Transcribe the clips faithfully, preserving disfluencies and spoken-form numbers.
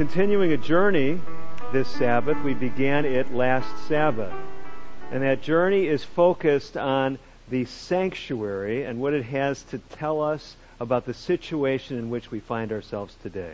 continuing a journey this Sabbath. We began it last Sabbath. And that journey is focused on the sanctuary and what it has to tell us about the situation in which we find ourselves today.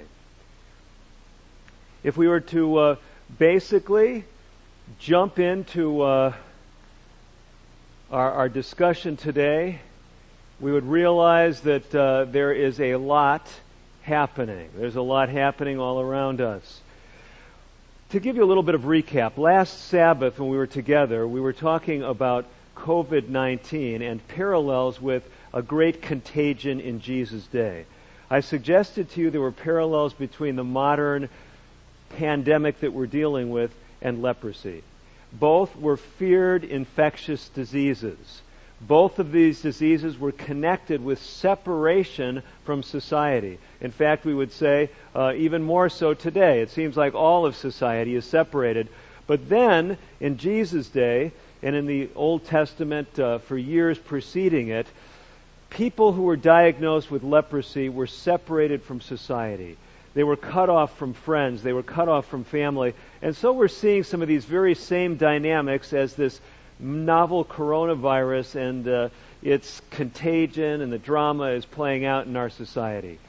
If we were to uh, basically jump into uh, our, our discussion today, we would realize that uh, there is a lot happening. There's a lot happening all around us. To give you a little bit of recap, last Sabbath when we were together, we were talking about covid nineteen and parallels with a great contagion in Jesus' day. I suggested to you there were parallels between the modern pandemic that we're dealing with and leprosy. Both were feared infectious diseases. Both of these diseases were connected with separation from society. In fact, we would say uh, even more so today. It seems like all of society is separated. But then, in Jesus' day, and in the Old Testament uh, for years preceding it, people who were diagnosed with leprosy were separated from society. They were cut off from friends. They were cut off from family. And so we're seeing some of these very same dynamics as this novel coronavirus and uh, its contagion and the drama is playing out in our society.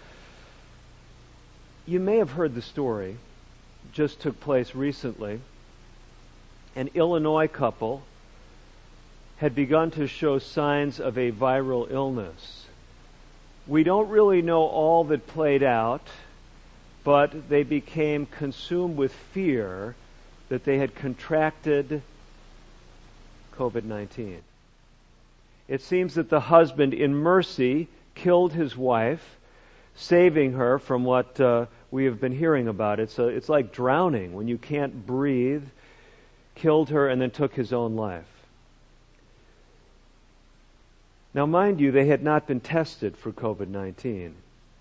You may have heard the story. It just took place recently. An Illinois couple had begun to show signs of a viral illness. We don't really know all that played out, but they became consumed with fear that they had contracted covid nineteen. It seems that the husband, in mercy, killed his wife, saving her from what uh, we have been hearing about. It's, a, it's like drowning when you can't breathe. Killed her and then took his own life. Now, mind you, they had not been tested for covid nineteen.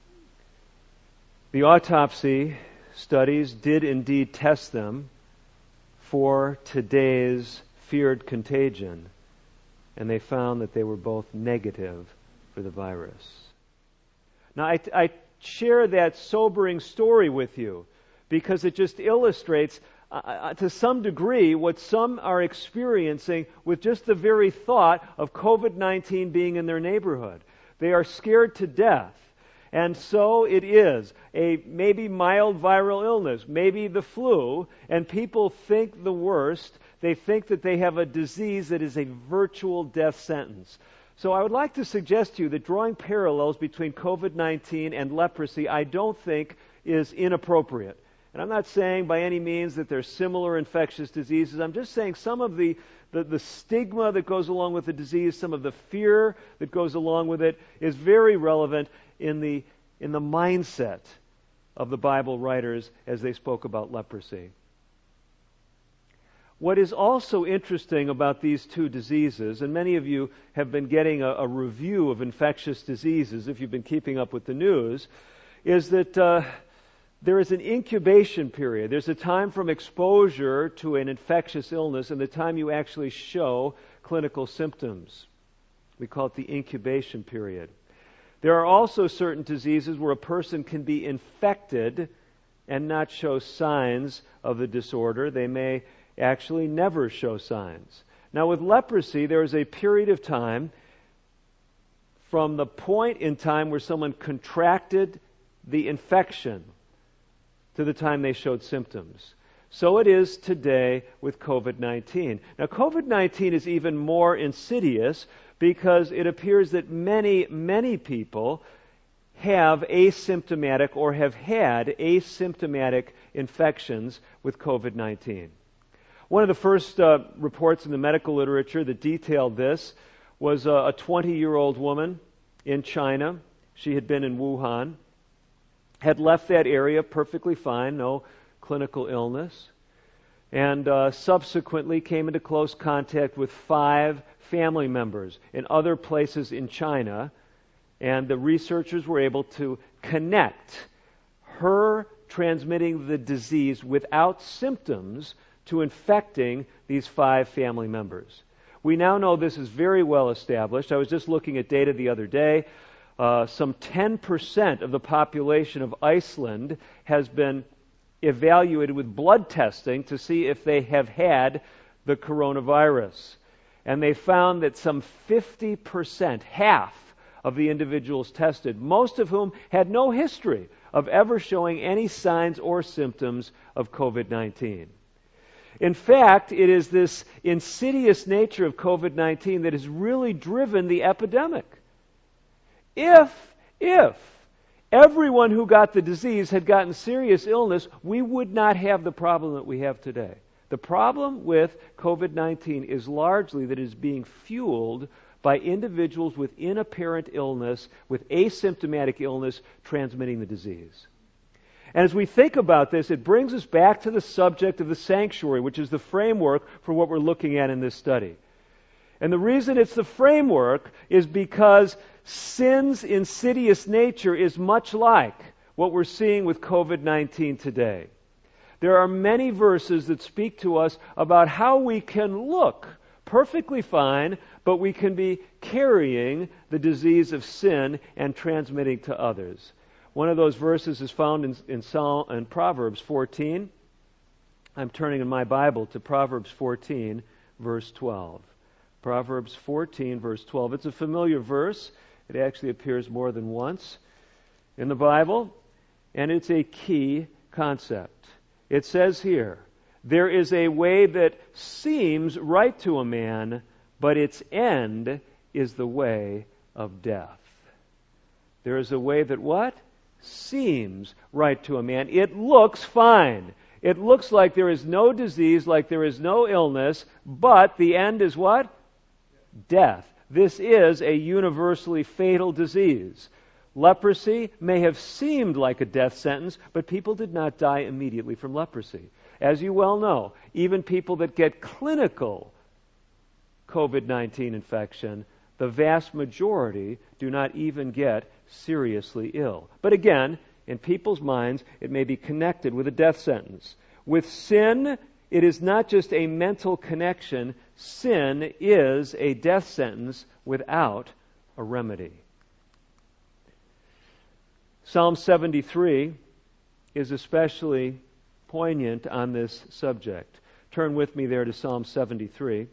The autopsy studies did indeed test them for today's feared contagion, and they found that they were both negative for the virus. Now, I, I share that sobering story with you because it just illustrates uh, to some degree what some are experiencing with just the very thought of covid nineteen being in their neighborhood. They are scared to death. And so it is a maybe mild viral illness, maybe the flu, and people think the worst. They think that they have a disease that is a virtual death sentence. So I would like to suggest to you that drawing parallels between covid nineteen and leprosy I don't think is inappropriate. And I'm not saying by any means that they're similar infectious diseases. I'm just saying some of the, the, the stigma that goes along with the disease, some of the fear that goes along with it is very relevant in the in the mindset of the Bible writers as they spoke about leprosy. What is also interesting about these two diseases, and many of you have been getting a, a review of infectious diseases if you've been keeping up with the news, is that uh, there is an incubation period. There's a time from exposure to an infectious illness and the time you actually show clinical symptoms. We call it the incubation period. There are also certain diseases where a person can be infected and not show signs of the disorder. They may actually never show signs. Now, with leprosy, there is a period of time from the point in time where someone contracted the infection to the time they showed symptoms. So it is today with covid nineteen. Now, covid nineteen is even more insidious because it appears that many, many people have asymptomatic or have had asymptomatic infections with covid nineteen. One of the first uh, reports in the medical literature that detailed this was uh, a twenty-year-old woman in China. She had been in Wuhan, had left that area perfectly fine, no clinical illness, and uh, subsequently came into close contact with five family members in other places in China, and the researchers were able to connect her transmitting the disease without symptoms to infecting these five family members. We now know this is very well established. I was just looking at data the other day. Uh, some ten percent of the population of Iceland has been evaluated with blood testing to see if they have had the coronavirus. And they found that some fifty percent, half of the individuals tested, most of whom had no history of ever showing any signs or symptoms of covid nineteen. In fact, it is this insidious nature of covid nineteen that has really driven the epidemic. If, if everyone who got the disease had gotten serious illness, we would not have the problem that we have today. The problem with covid nineteen is largely that it is being fueled by individuals with inapparent illness, with asymptomatic illness, transmitting the disease. And as we think about this, it brings us back to the subject of the sanctuary, which is the framework for what we're looking at in this study. And the reason it's the framework is because sin's insidious nature is much like what we're seeing with covid nineteen today. There are many verses that speak to us about how we can look perfectly fine, but we can be carrying the disease of sin and transmitting to others. One of those verses is found in, in, Psalm, in Proverbs fourteen. I'm turning in my Bible to Proverbs fourteen, verse twelve. Proverbs fourteen, verse twelve. It's a familiar verse. It actually appears more than once in the Bible, and it's a key concept. It says here, "There is a way that seems right to a man, but its end is the way of death." There is a way that what? Seems right to a man. It looks fine. It looks like there is no disease, like there is no illness, but the end is what? Death. This is a universally fatal disease. Leprosy may have seemed like a death sentence, but people did not die immediately from leprosy. As you well know, even people that get clinical covid nineteen infection, the vast majority do not even get seriously ill. But again, in people's minds, it may be connected with a death sentence. With sin, it is not just a mental connection. Sin is a death sentence without a remedy. Psalm seventy-three is especially poignant on this subject. Turn with me there to Psalm seventy-three.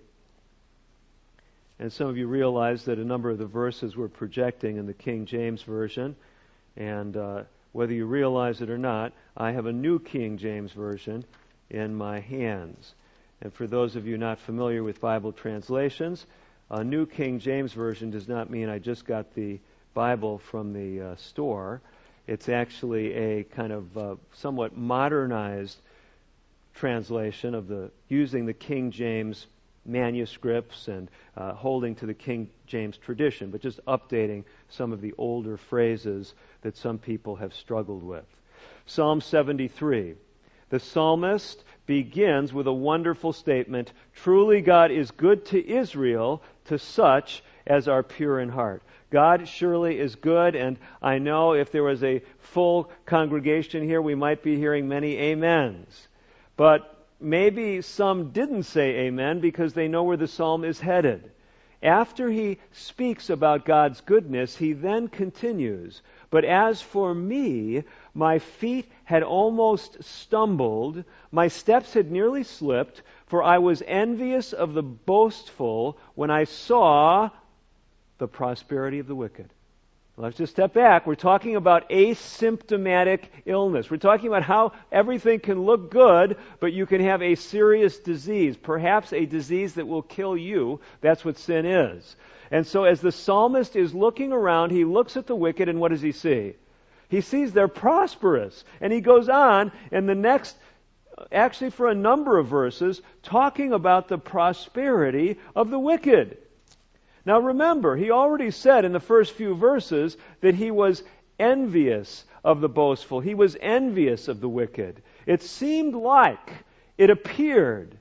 And some of you realize that a number of the verses we're projecting in the King James Version. And uh, whether you realize it or not, I have a new King James Version in my hands. And for those of you not familiar with Bible translations, a new King James Version does not mean I just got the Bible from the uh, store. It's actually a kind of uh, somewhat modernized translation of the using the King James manuscripts and uh, holding to the King James tradition, but just updating some of the older phrases that some people have struggled with. Psalm seventy-three. The psalmist begins with a wonderful statement, "Truly God is good to Israel, to such as are pure in heart." God surely is good, and I know if there was a full congregation here, we might be hearing many amens. But maybe some didn't say amen because they know where the psalm is headed. After he speaks about God's goodness, he then continues, "But as for me, my feet had almost stumbled, my steps had nearly slipped, for I was envious of the boastful when I saw the prosperity of the wicked." Let's just step back. We're talking about asymptomatic illness. We're talking about how everything can look good, but you can have a serious disease, perhaps a disease that will kill you. That's what sin is. And so as the psalmist is looking around, he looks at the wicked, and what does he see? He sees they're prosperous. And he goes on in the next, actually for a number of verses, talking about the prosperity of the wicked. Now remember, he already said in the first few verses that he was envious of the boastful. He was envious of the wicked. It seemed like, it appeared,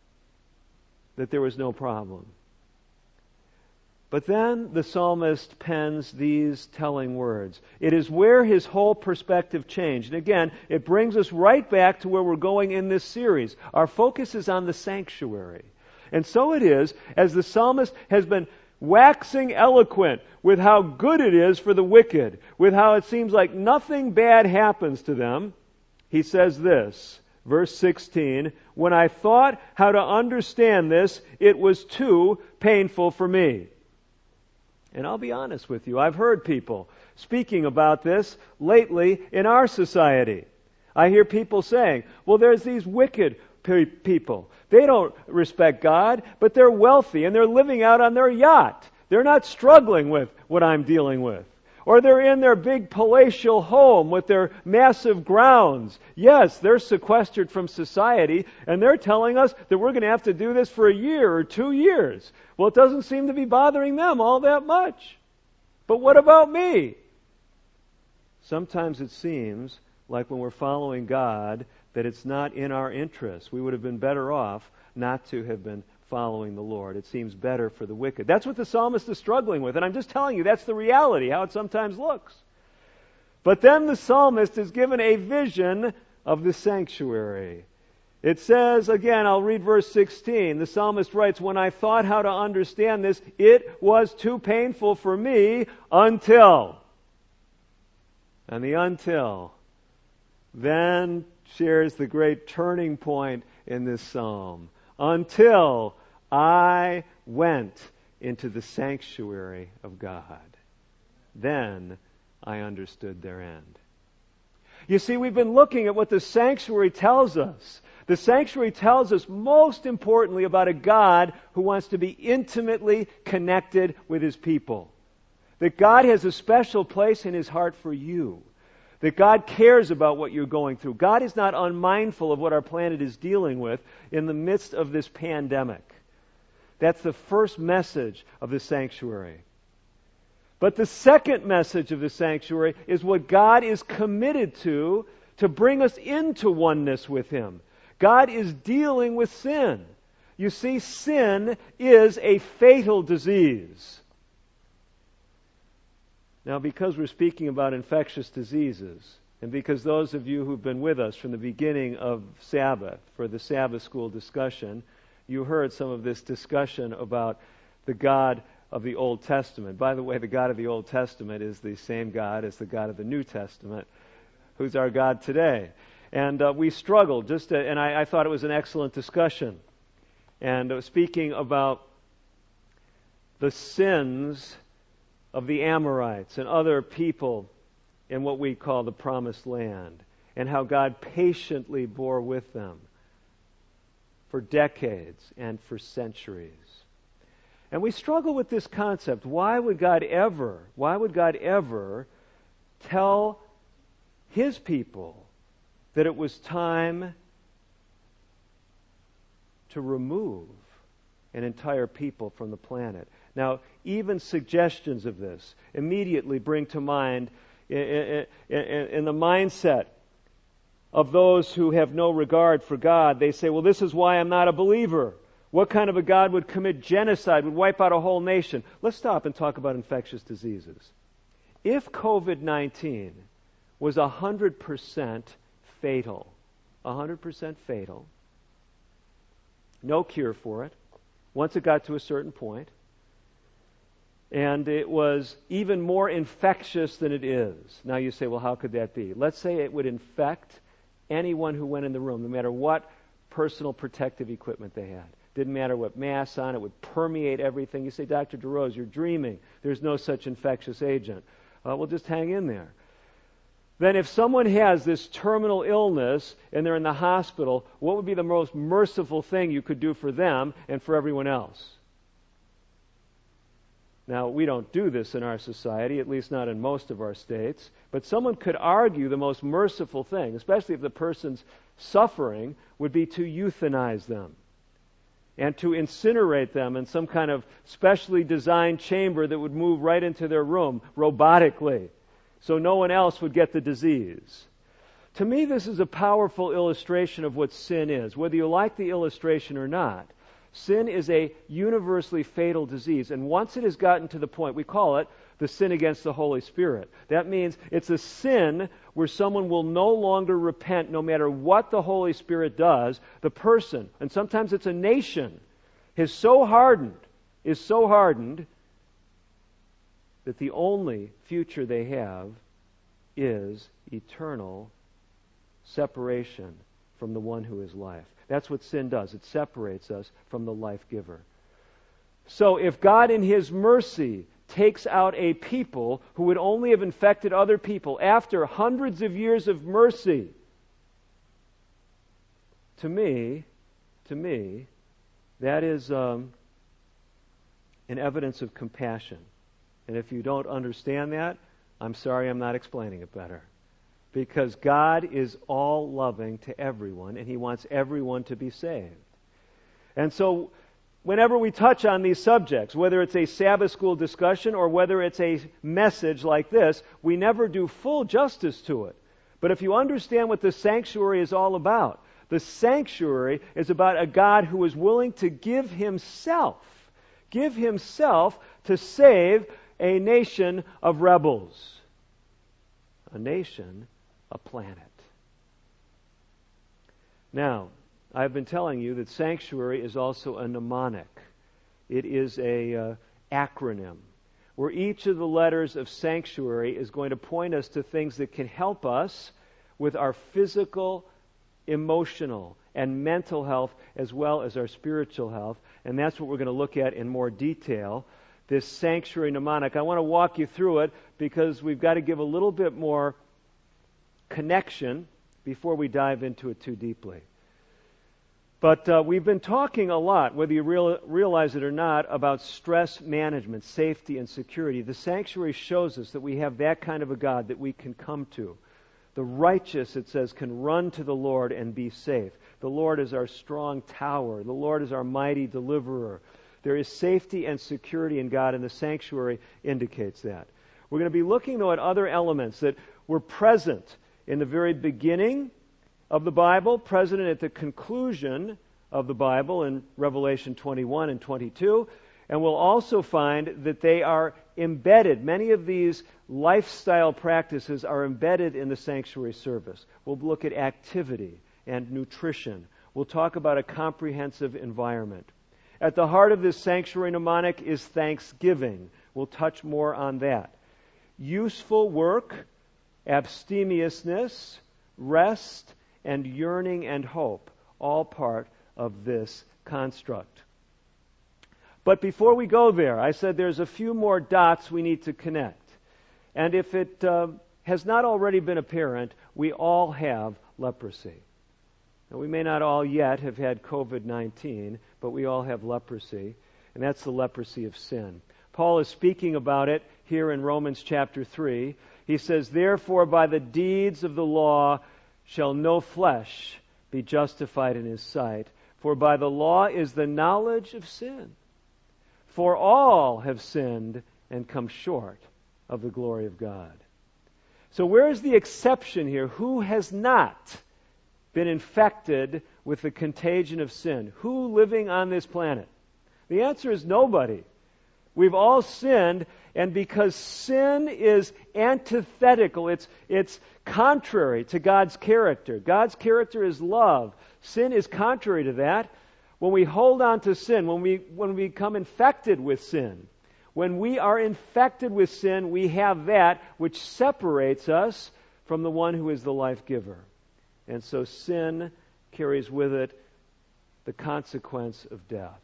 that there was no problem. But then the psalmist pens these telling words. It is where his whole perspective changed. And again, it brings us right back to where we're going in this series. Our focus is on the sanctuary. And so it is, as the psalmist has been waxing eloquent with how good it is for the wicked, with how it seems like nothing bad happens to them, he says this, verse sixteen, "When I thought how to understand this, it was too painful for me." And I'll be honest with you, I've heard people speaking about this lately in our society. I hear people saying, well, there's these wicked pe- people. They don't respect God, but they're wealthy and they're living out on their yacht. They're not struggling with what I'm dealing with. Or they're in their big palatial home with their massive grounds. Yes, they're sequestered from society, and they're telling us that we're going to have to do this for a year or two years. Well, it doesn't seem to be bothering them all that much. But what about me? Sometimes it seems like when we're following God that it's not in our interest. We would have been better off not to have been following the Lord. It seems better for the wicked. That's what the psalmist is struggling with, and I'm just telling you, that's the reality, how it sometimes looks. But then the psalmist is given a vision of the sanctuary. It says, again, I'll read verse sixteen. The psalmist writes, "When I thought how to understand this, it was too painful for me until..." And the until then shares the great turning point in this psalm. "Until I went into the sanctuary of God, then I understood their end." You see, we've been looking at what the sanctuary tells us. The sanctuary tells us, most importantly, about a God who wants to be intimately connected with His people. That God has a special place in His heart for you. That God cares about what you're going through. God is not unmindful of what our planet is dealing with in the midst of this pandemic. That's the first message of the sanctuary. But the second message of the sanctuary is what God is committed to, to bring us into oneness with Him. God is dealing with sin. You see, sin is a fatal disease. Now, because we're speaking about infectious diseases, and because those of you who've been with us from the beginning of Sabbath, for the Sabbath school discussion, you heard some of this discussion about the God of the Old Testament. By the way, the God of the Old Testament is the same God as the God of the New Testament, who's our God today. And uh, we struggled, just to, and I, I thought it was an excellent discussion. And uh, speaking about the sins of the Amorites and other people in what we call the Promised Land, and how God patiently bore with them for decades and for centuries. And we struggle with this concept. Why would God ever, why would God ever tell His people that it was time to remove an entire people from the planet? Now, even suggestions of this immediately bring to mind in, in, in, in the mindset of those who have no regard for God. They say, well, this is why I'm not a believer. What kind of a God would commit genocide, would wipe out a whole nation? Let's stop and talk about infectious diseases. If covid nineteen was one hundred percent fatal, one hundred percent fatal, no cure for it, once it got to a certain point, and it was even more infectious than it is. Now you say, well, how could that be? Let's say it would infect anyone who went in the room, no matter what personal protective equipment they had. Didn't matter what mask on, it would permeate everything. You say, Doctor DeRose, you're dreaming. There's no such infectious agent. Uh, well, just hang in there. Then if someone has this terminal illness and they're in the hospital, what would be the most merciful thing you could do for them and for everyone else? Now, we don't do this in our society, at least not in most of our states, but someone could argue the most merciful thing, especially if the person's suffering, would be to euthanize them and to incinerate them in some kind of specially designed chamber that would move right into their room robotically, so no one else would get the disease. To me, this is a powerful illustration of what sin is, whether you like the illustration or not. Sin is a universally fatal disease, and once it has gotten to the point, we call it the sin against the Holy Spirit. That means it's a sin where someone will no longer repent no matter what the Holy Spirit does. The person, and sometimes it's a nation, is so hardened, is so hardened that the only future they have is eternal separation from the one who is life. That's what sin does. It separates us from the life giver. So if God in His mercy takes out a people who would only have infected other people after hundreds of years of mercy, to me, to me, that is um, an evidence of compassion. And if you don't understand that, I'm sorry I'm not explaining it better. Because God is all loving to everyone, and He wants everyone to be saved. And so, whenever we touch on these subjects, whether it's a Sabbath school discussion or whether it's a message like this, we never do full justice to it. But if you understand what the sanctuary is all about, the sanctuary is about a God who is willing to give Himself, give Himself to save a nation of rebels. A nation, a planet. Now, I've been telling you that sanctuary is also a mnemonic. It is a uh, acronym where each of the letters of sanctuary is going to point us to things that can help us with our physical, emotional, and mental health as well as our spiritual health. And that's what we're going to look at in more detail. This sanctuary mnemonic. I want to walk you through it because we've got to give a little bit more connection before we dive into it too deeply. But uh, we've been talking a lot, whether you real, realize it or not, about stress management, safety, and security. The sanctuary shows us that we have that kind of a God that we can come to. The righteous, it says, can run to the Lord and be safe. The Lord is our strong tower. The Lord is our mighty deliverer. There is safety and security in God, and the sanctuary indicates that. We're going to be looking, though, at other elements that were present in the very beginning of the Bible, present at the conclusion of the Bible in Revelation twenty-one and twenty-two, and we'll also find that they are embedded. Many of these lifestyle practices are embedded in the sanctuary service. We'll look at activity and nutrition. We'll talk about a comprehensive environment. At the heart of this sanctuary mnemonic is thanksgiving. We'll touch more on that. Useful work, abstemiousness, rest, and yearning and hope, all part of this construct. But before we go there, I said there's a few more dots we need to connect. And if it uh, has not already been apparent, we all have leprosy. Now, we may not all yet have had covid nineteen, but we all have leprosy, and that's the leprosy of sin. Paul is speaking about it here in Romans chapter three. He says, "Therefore by the deeds of the law shall no flesh be justified in his sight, for by the law is the knowledge of sin. For all have sinned and come short of the glory of God." So where is the exception here? Who has not been infected with the contagion of sin? Who living on this planet? The answer is nobody. We've all sinned, and because sin is antithetical, it's it's contrary to God's character. God's character is love. Sin is contrary to that. When we hold on to sin, when we when we become infected with sin, when we are infected with sin, we have that which separates us from the one who is the life giver. And so sin carries with it the consequence of death.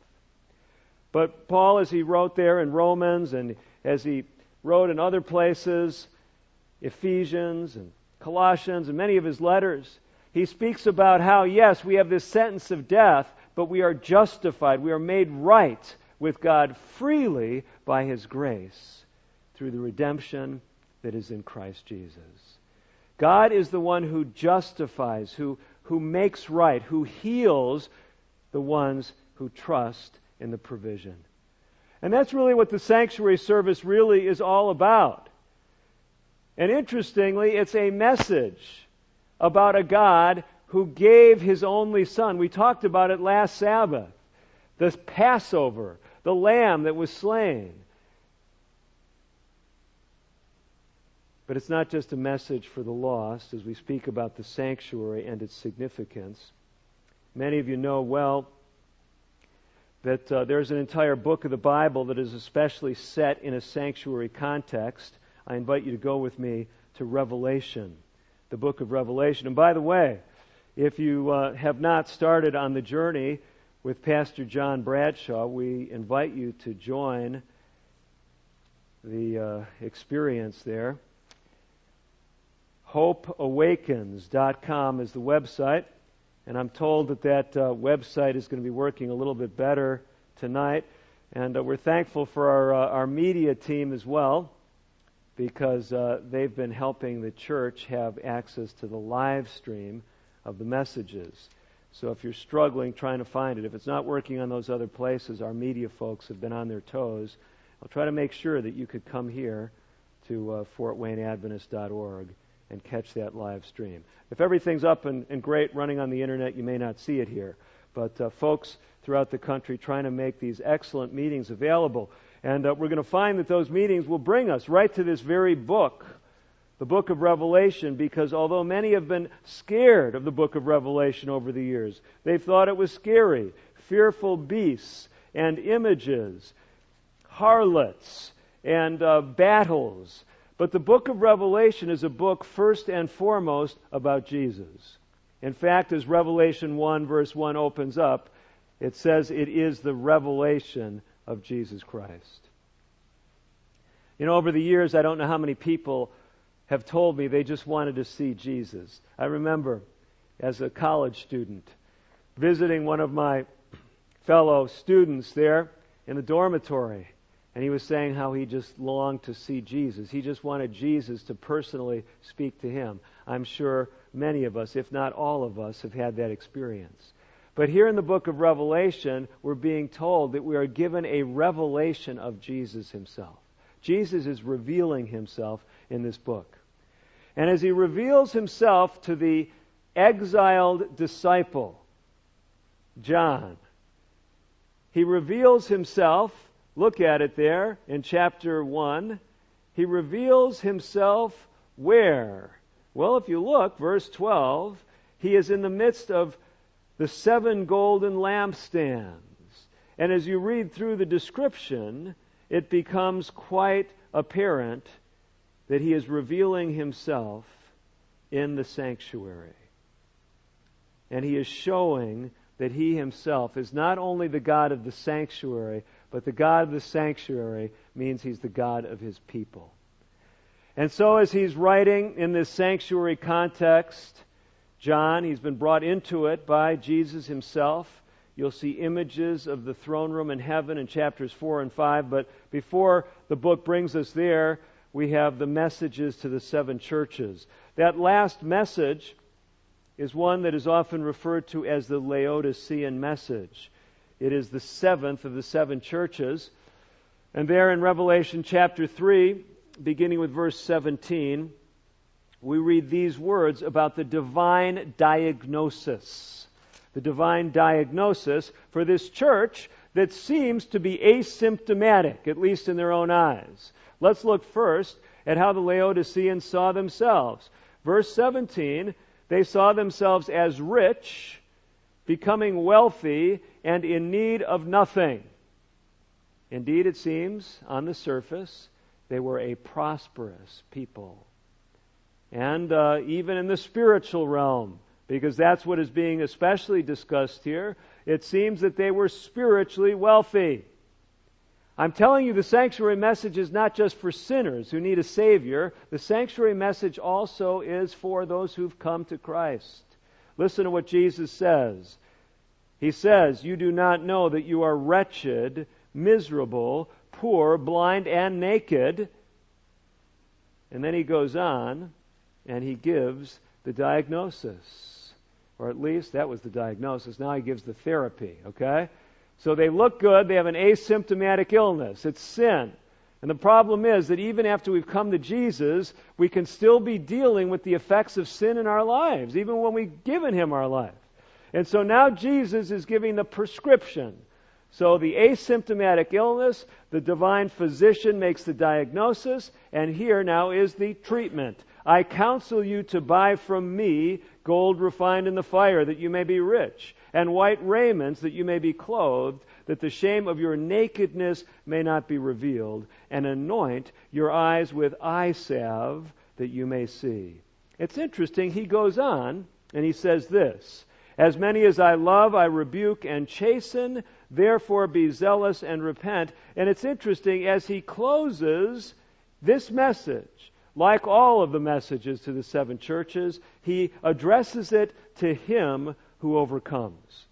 But Paul, as he wrote there in Romans, and as he wrote in other places, Ephesians and Colossians and many of his letters, he speaks about how, yes, we have this sentence of death, but we are justified. We are made right with God freely by His grace through the redemption that is in Christ Jesus. God is the one who justifies, who, who makes right, who heals the ones who trust in the provision. And that's really what the sanctuary service really is all about. And interestingly, it's a message about a God who gave His only Son. We talked about it last Sabbath. The Passover, the lamb that was slain. But it's not just a message for the lost as we speak about the sanctuary and its significance. Many of you know well that uh, there's an entire book of the Bible that is especially set in a sanctuary context. I invite you to go with me to Revelation. the book of Revelation. And by the way, if you uh, have not started on the journey with Pastor John Bradshaw, we invite you to join the uh, experience there. hope awakens dot com is the website, and I'm told that that uh, website is going to be working a little bit better tonight. And uh, we're thankful for our, uh, our media team as well, because uh, they've been helping the church have access to the live stream of the messages. So if you're struggling trying to find it, if it's not working on those other places, our media folks have been on their toes. I'll try to make sure that you could come here to uh, fort wayne adventist dot org and catch that live stream. If everything's up and, and great running on the internet, you may not see it here. But uh, folks throughout the country trying to make these excellent meetings available. And uh, we're going to find that those meetings will bring us right to this very book, the book of Revelation, because although many have been scared of the book of Revelation over the years, they've thought it was scary, fearful beasts and images, harlots and uh, battles. But the book of Revelation is a book first and foremost about Jesus. In fact, as Revelation one verse one opens up, it says it is the revelation of Jesus Christ. You know, over the years, I don't know how many people have told me they just wanted to see Jesus. I remember as a college student visiting one of my fellow students there in the dormitory, and he was saying how he just longed to see Jesus. He just wanted Jesus to personally speak to him. I'm sure many of us, if not all of us, have had that experience. But here in the book of Revelation, we're being told that we are given a revelation of Jesus himself. Jesus is revealing himself in this book. And as he reveals himself to the exiled disciple, John, he reveals himself, look at it there in chapter one, he reveals himself where? Well, if you look, verse twelve, he is in the midst of the seven golden lampstands. And as you read through the description, it becomes quite apparent that he is revealing himself in the sanctuary. And he is showing that he himself is not only the God of the sanctuary, but the God of the sanctuary means he's the God of his people. And so as he's writing in this sanctuary context, John, he's been brought into it by Jesus himself. You'll see images of the throne room in heaven in chapters four and five. But before the book brings us there, we have the messages to the seven churches. That last message is one that is often referred to as the Laodicean message. It is the seventh of the seven churches. And there in Revelation chapter three, beginning with verse seventeen, we read these words about the divine diagnosis. The divine diagnosis for this church that seems to be asymptomatic, at least in their own eyes. Let's look first at how the Laodiceans saw themselves. Verse seventeen, they saw themselves as rich, becoming wealthy, and in need of nothing. Indeed, it seems, on the surface, they were a prosperous people. And uh, even in the spiritual realm, because that's what is being especially discussed here, it seems that they were spiritually wealthy. I'm telling you, the sanctuary message is not just for sinners who need a Savior. The sanctuary message also is for those who've come to Christ. Listen to what Jesus says. He says, "You do not know that you are wretched, miserable, poor, blind, and naked." And then he goes on, and he gives the diagnosis. Or at least that was the diagnosis. Now he gives the therapy, okay? So they look good. They have an asymptomatic illness. It's sin. And the problem is that even after we've come to Jesus, we can still be dealing with the effects of sin in our lives, even when we've given Him our life. And so now Jesus is giving the prescription. So the asymptomatic illness, the divine physician makes the diagnosis, and here now is the treatment. "I counsel you to buy from me gold refined in the fire, that you may be rich, and white raiments, that you may be clothed, that the shame of your nakedness may not be revealed, and anoint your eyes with eye salve, that you may see." It's interesting. He goes on and he says this, "As many as I love, I rebuke and chasten. Therefore be zealous and repent." And it's interesting, as he closes this message, like all of the messages to the seven churches, he addresses it to him who overcomes.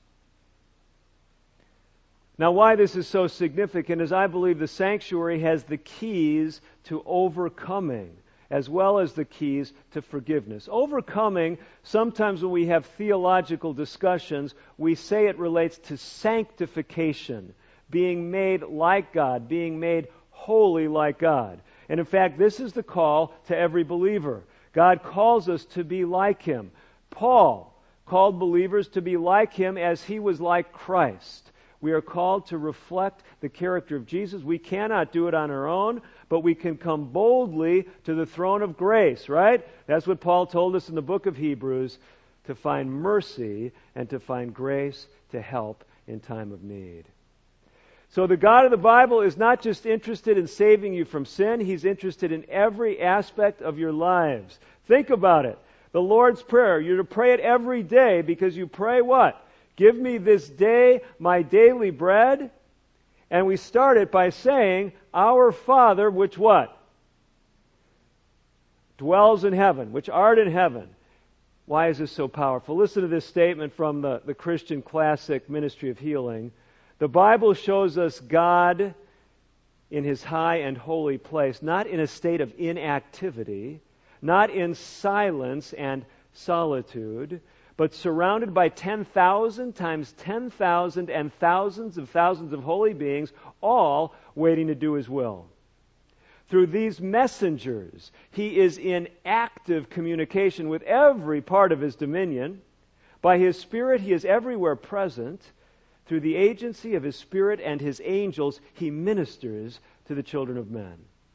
Now, why this is so significant is I believe the sanctuary has the keys to overcoming, as well as the keys to forgiveness. Overcoming, sometimes when we have theological discussions, we say it relates to sanctification, being made like God, being made holy like God. And in fact, this is the call to every believer. God calls us to be like Him. Paul called believers to be like Him as He was like Christ. We are called to reflect the character of Jesus. We cannot do it on our own, but we can come boldly to the throne of grace, right? That's what Paul told us in the book of Hebrews, to find mercy and to find grace to help in time of need. So the God of the Bible is not just interested in saving you from sin, He's interested in every aspect of your lives. Think about it. The Lord's Prayer, you're to pray it every day because you pray what? Give me this day my daily bread. And we start it by saying, Our Father, which what? Dwells in heaven, which art in heaven. Why is this so powerful? Listen to this statement from the, the Christian classic Ministry of Healing. The Bible shows us God in His high and holy place, not in a state of inactivity, not in silence and solitude, but surrounded by ten thousand times ten thousand and thousands of thousands of holy beings, all waiting to do His will. Through these messengers, He is in active communication with every part of His dominion. By His Spirit, He is everywhere present. Through the agency of His Spirit and His angels, He ministers to the children of men.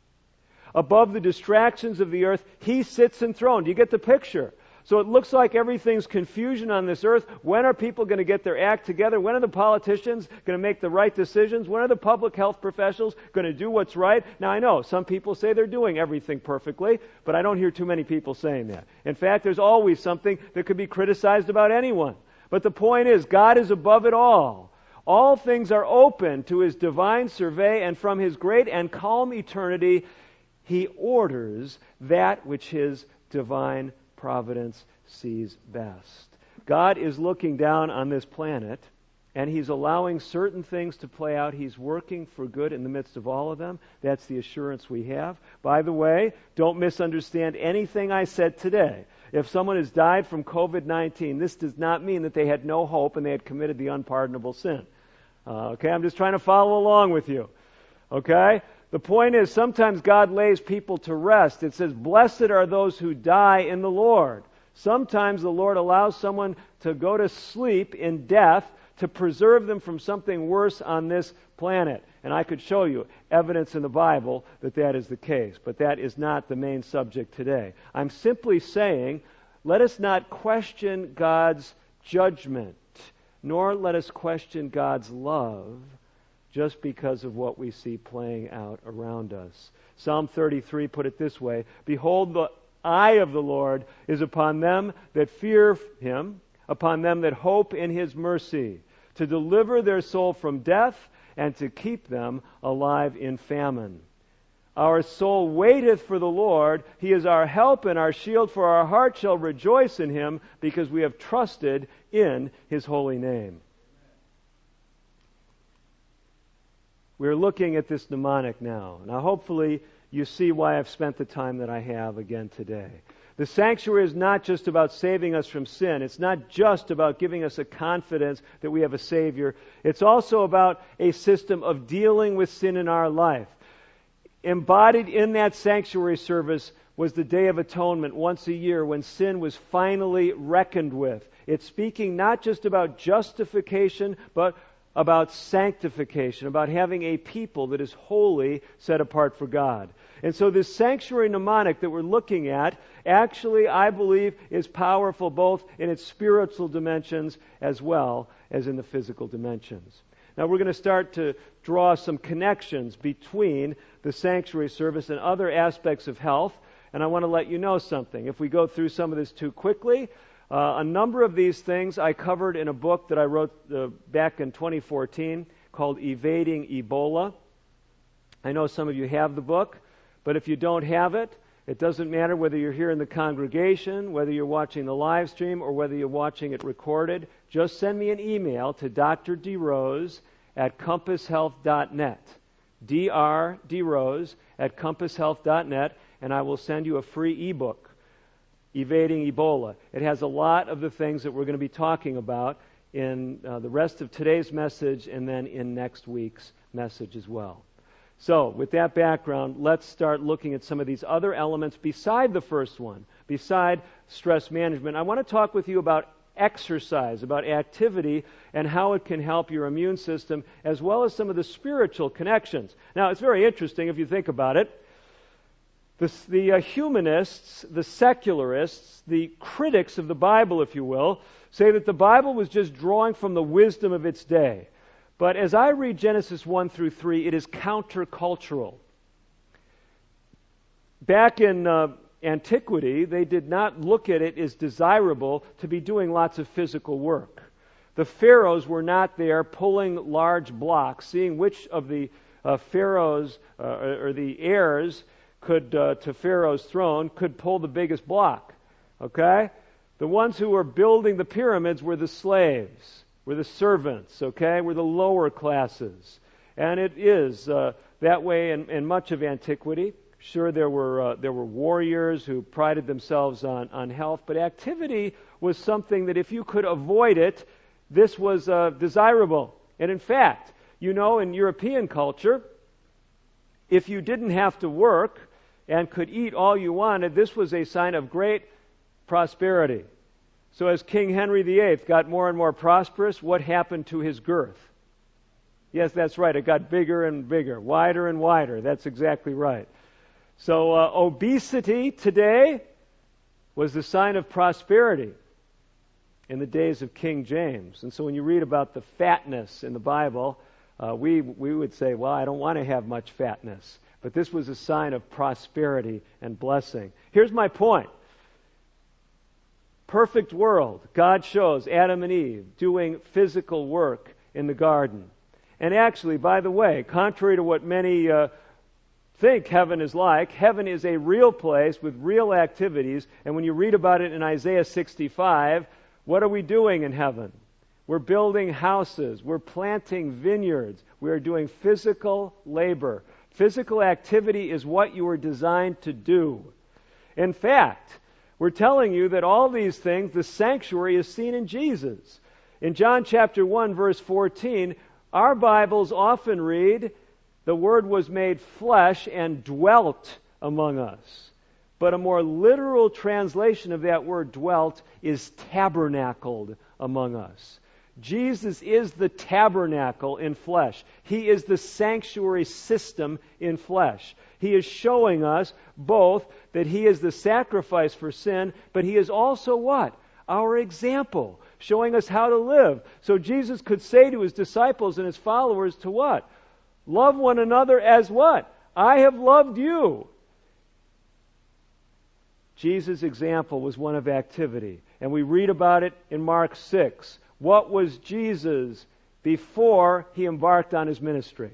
Above the distractions of the earth, He sits enthroned. You get the picture? So it looks like everything's confusion on this earth. When are people going to get their act together? When are the politicians going to make the right decisions? When are the public health professionals going to do what's right? Now, I know some people say they're doing everything perfectly, but I don't hear too many people saying that. In fact, there's always something that could be criticized about anyone. But the point is, God is above it all. All things are open to His divine survey, and from His great and calm eternity, He orders that which His divine providence sees best. God is looking down on this planet, and He's allowing certain things to play out. He's working for good in the midst of all of them. That's the assurance we have. By the way, don't misunderstand anything I said today. If someone has died from covid nineteen, this does not mean that they had no hope and they had committed the unpardonable sin. Uh, okay, I'm just trying to follow along with you. Okay? The point is, sometimes God lays people to rest. It says, blessed are those who die in the Lord. Sometimes the Lord allows someone to go to sleep in death to preserve them from something worse on this planet. And I could show you evidence in the Bible that that is the case. But that is not the main subject today. I'm simply saying, let us not question God's judgment, nor let us question God's love, just because of what we see playing out around us. Psalm thirty-three put it this way, Behold, the eye of the Lord is upon them that fear Him, upon them that hope in His mercy, to deliver their soul from death and to keep them alive in famine. Our soul waiteth for the Lord. He is our help and our shield, for our heart shall rejoice in Him, because we have trusted in His holy name. We're looking at this mnemonic now. Now, hopefully, you see why I've spent the time that I have again today. The sanctuary is not just about saving us from sin. It's not just about giving us a confidence that we have a Savior. It's also about a system of dealing with sin in our life. Embodied in that sanctuary service was the Day of Atonement once a year, when sin was finally reckoned with. It's speaking not just about justification, but about sanctification, about having a people that is holy, set apart for God. And so this sanctuary mnemonic that we're looking at, actually, I believe, is powerful both in its spiritual dimensions as well as in the physical dimensions. Now we're going to start to draw some connections between the sanctuary service and other aspects of health. and I want to let you know something. If we go through some of this too quickly, uh, a number of these things I covered in a book that I wrote uh, back in twenty fourteen called Evading Ebola. I know some of you have the book, but if you don't have it, it doesn't matter whether you're here in the congregation, whether you're watching the live stream, or whether you're watching it recorded. Just send me an email to D R DeRose at compass health dot net. D R DeRose at compass health dot net, and I will send you a free ebook, Evading Ebola. It has a lot of the things that we're going to be talking about in uh, the rest of today's message and then in next week's message as well. So, with that background, let's start looking at some of these other elements beside the first one, beside stress management. I want to talk with you about exercise, about activity, and how it can help your immune system, as well as some of the spiritual connections. Now, it's very interesting if you think about it. The, the uh, humanists, the secularists, the critics of the Bible, if you will, say that the Bible was just drawing from the wisdom of its day. But as I read Genesis one through three, it is countercultural. Back in uh, antiquity, they did not look at it as desirable to be doing lots of physical work. The pharaohs were not there pulling large blocks, seeing which of the uh, pharaohs uh, or the heirs could uh, to Pharaoh's throne could pull the biggest block. Okay? The ones who were building the pyramids were the slaves. We're the servants, okay? We're the lower classes. And it is uh, that way in, in much of antiquity. Sure, there were uh, there were warriors who prided themselves on, on health, but activity was something that if you could avoid it, this was uh, desirable. And in fact, you know, in European culture, if you didn't have to work and could eat all you wanted, this was a sign of great prosperity. So as King Henry the Eighth got more and more prosperous, what happened to his girth? Yes, that's right. It got bigger and bigger, wider and wider. That's exactly right. So uh, obesity today was the sign of prosperity in the days of King James. And so when you read about the fatness in the Bible, uh, we, we would say, well, I don't want to have much fatness. But this was a sign of prosperity and blessing. Here's my point. Perfect world. God shows Adam and Eve doing physical work in the garden. And actually, by the way, contrary to what many uh, think heaven is like, heaven is a real place with real activities. And when you read about it in Isaiah sixty-five, what are we doing in heaven? We're building houses. We're planting vineyards. We are doing physical labor. Physical activity is what you were designed to do. In fact, we're telling you that all these things, the sanctuary is seen in Jesus. In John chapter one, verse fourteen, our Bibles often read, the Word was made flesh and dwelt among us. But a more literal translation of that word dwelt is tabernacled among us. Jesus is the tabernacle in flesh. He is the sanctuary system in flesh. He is showing us both that He is the sacrifice for sin, but He is also what? Our example, showing us how to live. So Jesus could say to His disciples and His followers to what? Love one another as what? I have loved you. Jesus' example was one of activity. And we read about it in Mark six. What was Jesus before He embarked on His ministry?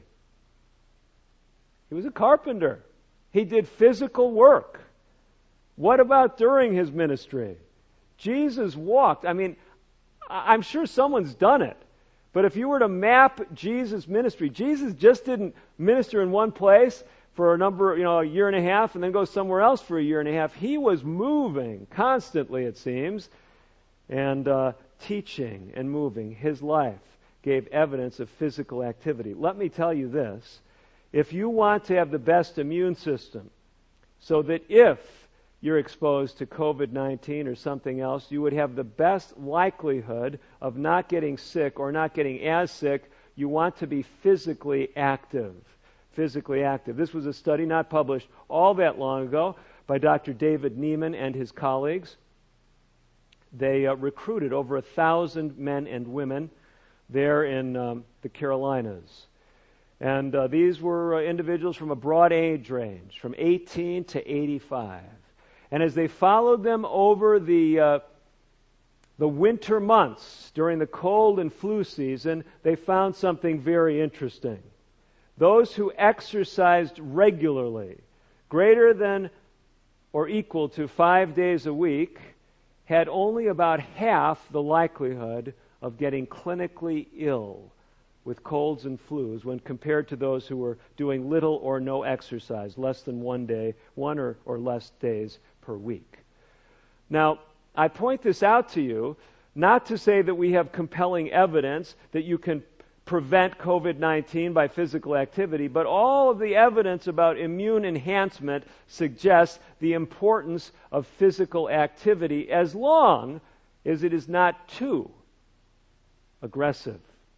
He was a carpenter. He did physical work. What about during His ministry? Jesus walked. I mean, I'm sure someone's done it. But if you were to map Jesus' ministry, Jesus just didn't minister in one place for a number, you know, a year and a half and then go somewhere else for a year and a half. He was moving constantly, it seems, and uh, teaching and moving. His life gave evidence of physical activity. Let me tell you this. If you want to have the best immune system, so that if you're exposed to covid nineteen or something else, you would have the best likelihood of not getting sick or not getting as sick, you want to be physically active. Physically active. This was a study not published all that long ago by Doctor David Neiman and his colleagues. They uh, recruited over a thousand men and women there in um, the Carolinas. And uh, these were uh, individuals from a broad age range, from eighteen to eighty-five. And as they followed them over the uh, the winter months during the cold and flu season, they found something very interesting. Those who exercised regularly, greater than or equal to five days a week, had only about half the likelihood of getting clinically ill with colds and flus when compared to those who were doing little or no exercise, less than one day, one or, or less days per week. Now, I point this out to you not to say that we have compelling evidence that you can prevent covid nineteen by physical activity, but all of the evidence about immune enhancement suggests the importance of physical activity as long as it is not too aggressive.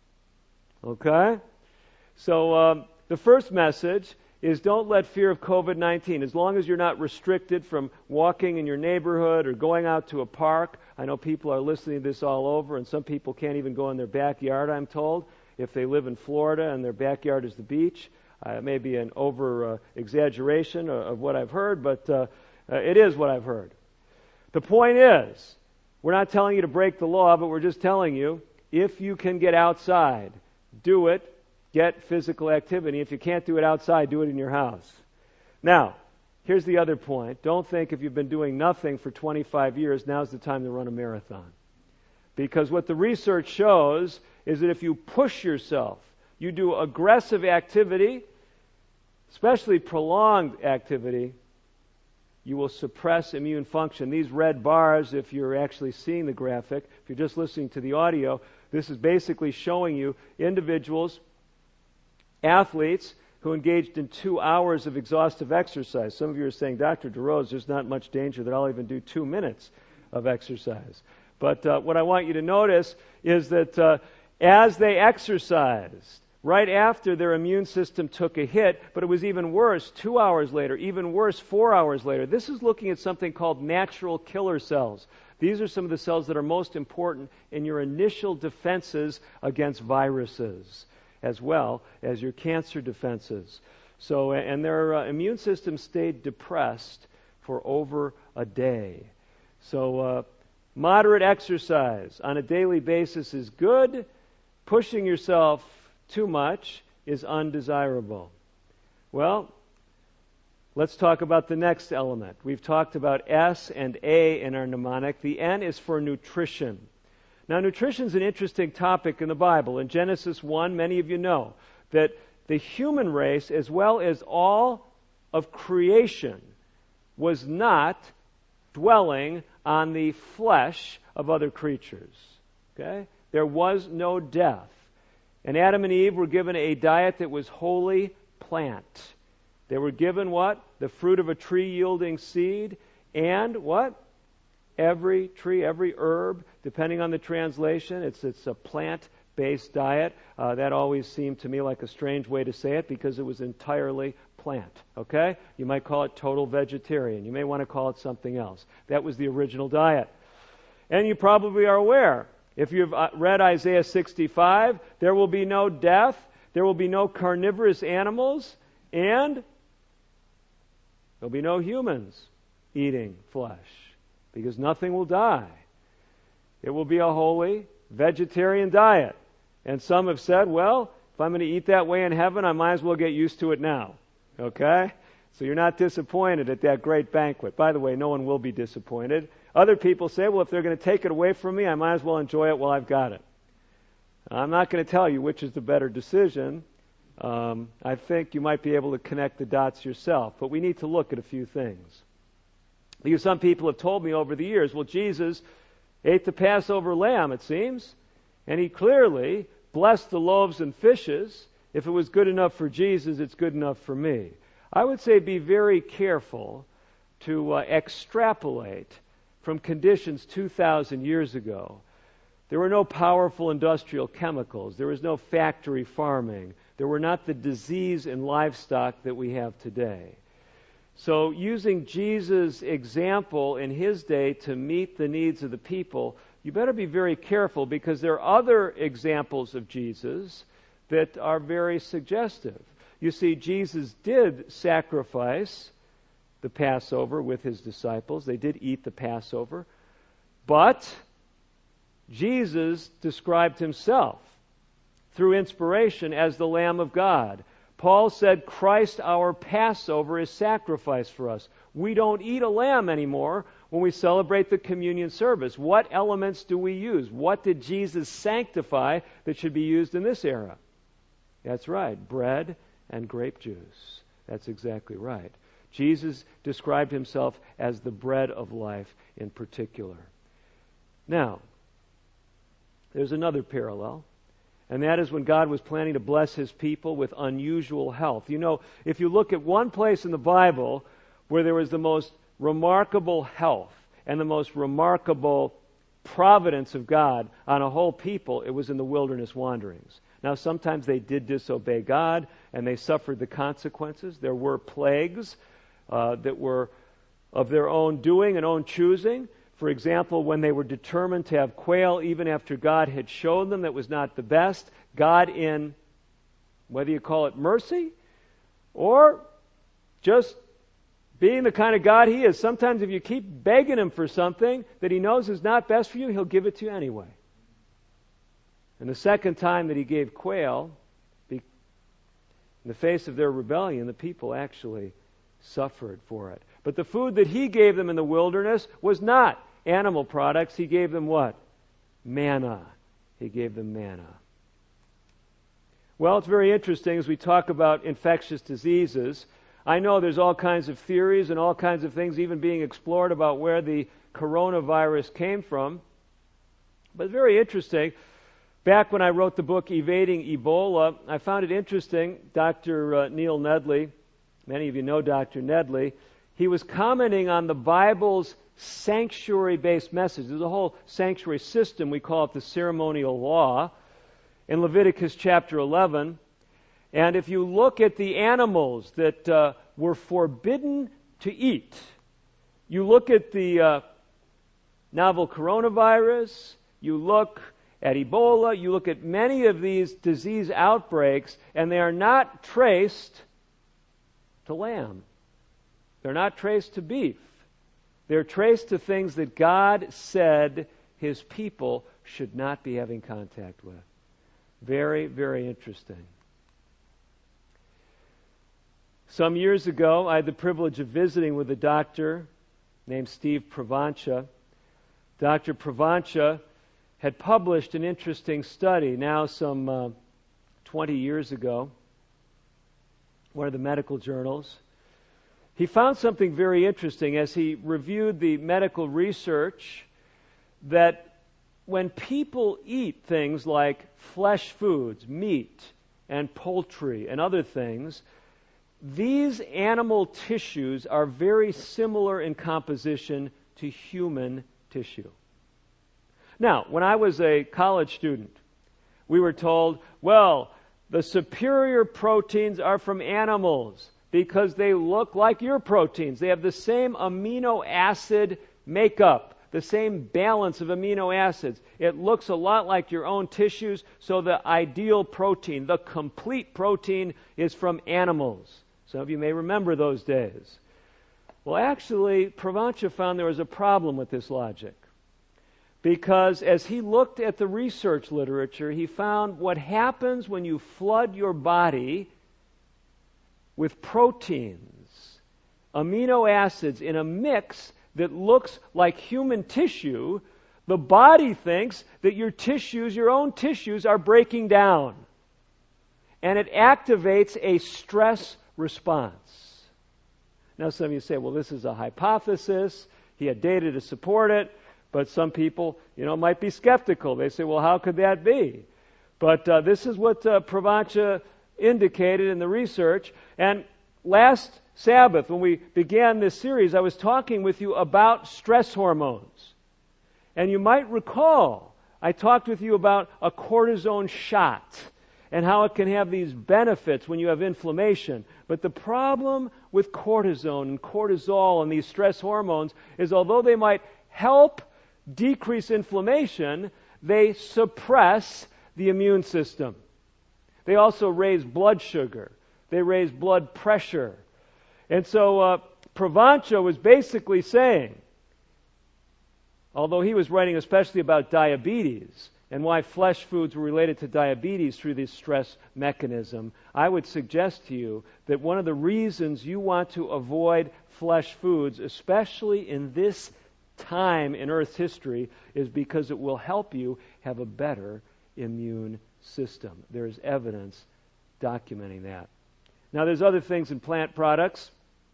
Okay? So um, the first message is don't let fear of covid nineteen, as long as you're not restricted from walking in your neighborhood or going out to a park. I know people are listening to this all over, and some people can't even go in their backyard, I'm told, if they live in Florida and their backyard is the beach. Uh, it may be an over-exaggeration uh, of what I've heard, but uh, uh, it is what I've heard. The point is, we're not telling you to break the law, but we're just telling you, if you can get outside, do it. Get physical activity. If you can't do it outside, do it in your house. Now, here's the other point. Don't think if you've been doing nothing for twenty-five years, now's the time to run a marathon. Because what the research shows is that if you push yourself, you do aggressive activity, especially prolonged activity, you will suppress immune function. These red bars, if you're actually seeing the graphic, if you're just listening to the audio, this is basically showing you individuals, athletes, who engaged in two hours of exhaustive exercise. Some of you are saying, Doctor DeRose, there's not much danger that I'll even do two minutes of exercise. But uh, what I want you to notice is that uh, as they exercised, right after their immune system took a hit, but it was even worse two hours later, even worse four hours later. This is looking at something called natural killer cells. These are some of the cells that are most important in your initial defenses against viruses, as well as your cancer defenses. So, and their uh, immune system stayed depressed for over a day. So, uh, moderate exercise on a daily basis is good. Pushing yourself too much is undesirable. Well, let's talk about the next element. We've talked about S and A in our mnemonic. The N is for nutrition. Now, nutrition is an interesting topic in the Bible. In Genesis one, many of you know that the human race, as well as all of creation, was not dwelling on the flesh of other creatures. Okay? There was no death. And Adam and Eve were given a diet that was wholly plant. They were given what? The fruit of a tree yielding seed, and what? Every tree, every herb, depending on the translation, it's it's a plant-based diet. Uh, that always seemed to me like a strange way to say it because it was entirely plant. Okay? You might call it total vegetarian. You may want to call it something else. That was the original diet. And you probably are aware, if you've read Isaiah sixty-five, there will be no death, there will be no carnivorous animals, and there'll be no humans eating flesh, because nothing will die. It will be a holy vegetarian diet. And some have said, well, if I'm going to eat that way in heaven, I might as well get used to it now. Okay? So you're not disappointed at that great banquet. By the way, no one will be disappointed. Other people say, well, if they're going to take it away from me, I might as well enjoy it while I've got it. I'm not going to tell you which is the better decision. Um, I think you might be able to connect the dots yourself. But we need to look at a few things. Because some people have told me over the years, well, Jesus ate the Passover lamb, it seems, and he clearly blessed the loaves and fishes. If it was good enough for Jesus, it's good enough for me. I would say be very careful to uh, extrapolate from conditions two thousand years ago. There were no powerful industrial chemicals. There was no factory farming. There were not the disease in livestock that we have today. So using Jesus' example in his day to meet the needs of the people, you better be very careful, because there are other examples of Jesus that are very suggestive. You see, Jesus did sacrifice the Passover with his disciples. They did eat the Passover. But Jesus described himself through inspiration as the Lamb of God. Paul said, Christ our Passover is sacrificed for us. We don't eat a lamb anymore when we celebrate the communion service. What elements do we use? What did Jesus sanctify that should be used in this era? That's right, bread and grape juice. That's exactly right. Jesus described himself as the bread of life in particular. Now, there's another parallel. And that is when God was planning to bless his people with unusual health. You know, if you look at one place in the Bible where there was the most remarkable health and the most remarkable providence of God on a whole people, it was in the wilderness wanderings. Now, sometimes they did disobey God and they suffered the consequences. There were plagues uh, that were of their own doing and own choosing. For example, when they were determined to have quail, even after God had shown them that was not the best, God in, whether you call it mercy or just being the kind of God he is, sometimes if you keep begging him for something that he knows is not best for you, he'll give it to you anyway. And the second time that he gave quail, in the face of their rebellion, the people actually suffered for it. But the food that he gave them in the wilderness was not animal products. He gave them what? Manna. He gave them manna. Well, it's very interesting as we talk about infectious diseases. I know there's all kinds of theories and all kinds of things even being explored about where the coronavirus came from. But it's very interesting. Back when I wrote the book Evading Ebola, I found it interesting. Doctor Uh, Neil Nedley, many of you know Doctor Nedley, he was commenting on the Bible's sanctuary-based message. There's a whole sanctuary system. We call it the ceremonial law in Leviticus chapter eleven. And if you look at the animals that uh, were forbidden to eat, you look at the uh, novel coronavirus, you look at Ebola, you look at many of these disease outbreaks, and they are not traced to lamb. They're not traced to beef. They're traced to things that God said his people should not be having contact with. Very, very interesting. Some years ago, I had the privilege of visiting with a doctor named Steve Provancha. Doctor Provancha had published an interesting study now some uh, twenty years ago, one of the medical journals. He found something very interesting as he reviewed the medical research that when people eat things like flesh foods, meat and poultry and other things, these animal tissues are very similar in composition to human tissue. Now, when I was a college student, we were told, well, the superior proteins are from animals because they look like your proteins. They have the same amino acid makeup, the same balance of amino acids. It looks a lot like your own tissues, so the ideal protein, the complete protein, is from animals. Some of you may remember those days. Well, actually, Provancha found there was a problem with this logic. Because as he looked at the research literature, he found what happens when you flood your body with proteins, amino acids in a mix that looks like human tissue, the body thinks that your tissues, your own tissues, are breaking down. And it activates a stress response. Now some of you say, well, this is a hypothesis. He had data to support it. But some people, you know, might be skeptical. They say, well, how could that be? But uh, this is what uh, Provancha indicated in the research. And last Sabbath, when we began this series, I was talking with you about stress hormones. And you might recall, I talked with you about a cortisone shot and how it can have these benefits when you have inflammation. But the problem with cortisone and cortisol and these stress hormones is although they might help decrease inflammation, they suppress the immune system. They also raise blood sugar. They raise blood pressure. And so uh, Provencio was basically saying, although he was writing especially about diabetes and why flesh foods were related to diabetes through this stress mechanism, I would suggest to you that one of the reasons you want to avoid flesh foods, especially in this time in Earth's history, is because it will help you have a better immune system. There's evidence documenting that. Now, there's other things in plant products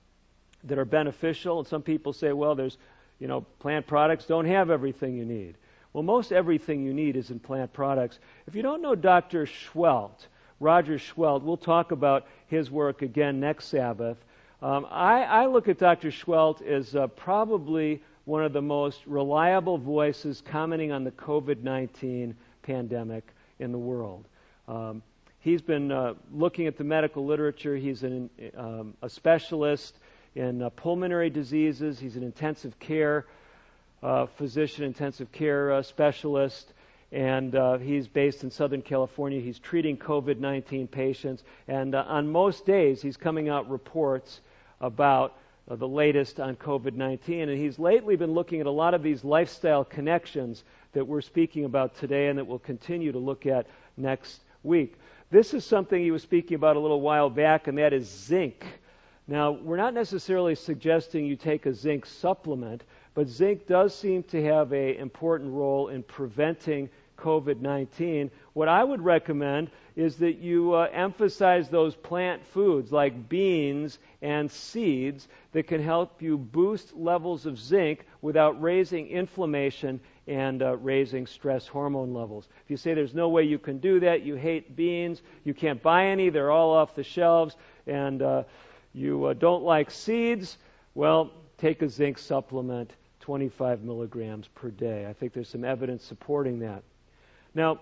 that are beneficial, and some people say, well, there's, you know, plant products don't have everything you need. Well, most everything you need is in plant products. If you don't know Doctor Schwelt, Roger Schwelt, we'll talk about his work again next Sabbath. Um, I, I look at Doctor Schwelt as uh, probably one of the most reliable voices commenting on the covid nineteen pandemic in the world. Um, he's been uh, looking at the medical literature. He's an, um, a specialist in uh, pulmonary diseases. He's an intensive care uh, physician, intensive care uh, specialist, and uh, he's based in Southern California. He's treating covid nineteen patients, and uh, on most days he's coming out reports about uh, the latest on covid nineteen, and he's lately been looking at a lot of these lifestyle connections that we're speaking about today and that we'll continue to look at next week. This is something he was speaking about a little while back, and that is zinc. Now, we're not necessarily suggesting you take a zinc supplement, but zinc does seem to have an important role in preventing covid nineteen. What I would recommend is that you uh, emphasize those plant foods like beans and seeds that can help you boost levels of zinc without raising inflammation and uh, raising stress hormone levels. If you say there's no way you can do that, you hate beans, you can't buy any, they're all off the shelves, and uh, you uh, don't like seeds, well, take a zinc supplement, twenty-five milligrams per day. I think there's some evidence supporting that. Now,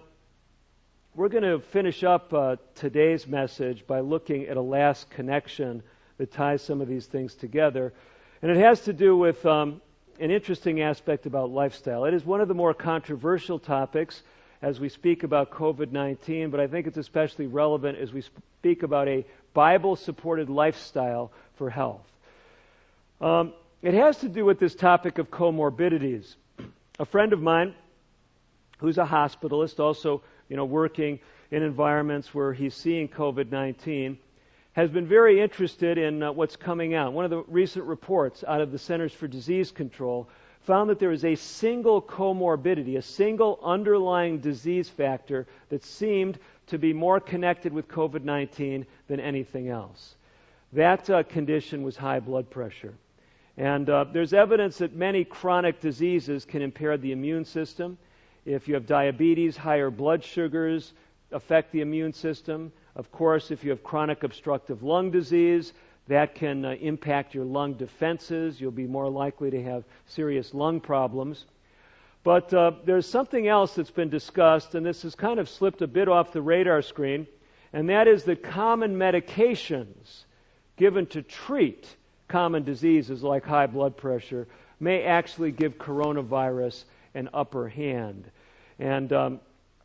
we're going to finish up uh, today's message by looking at a last connection that ties some of these things together, and it has to do with um, an interesting aspect about lifestyle. It is one of the more controversial topics as we speak about covid nineteen, but I think it's especially relevant as we speak about a Bible-supported lifestyle for health. Um, it has to do with this topic of comorbidities. A friend of mine, who's a hospitalist, also you know working in environments where he's seeing covid nineteen, has been very interested in uh, what's coming out. One of the recent reports out of the Centers for Disease Control found that there is a single comorbidity, a single underlying disease factor that seemed to be more connected with covid nineteen than anything else. That uh, condition was high blood pressure. And uh, there's evidence that many chronic diseases can impair the immune system. If you have diabetes, higher blood sugars affect the immune system. Of course, if you have chronic obstructive lung disease, that can uh, impact your lung defenses. You'll be more likely to have serious lung problems. But uh, there's something else that's been discussed, and this has kind of slipped a bit off the radar screen, and that is that common medications given to treat common diseases like high blood pressure may actually give coronavirus an upper hand. And um,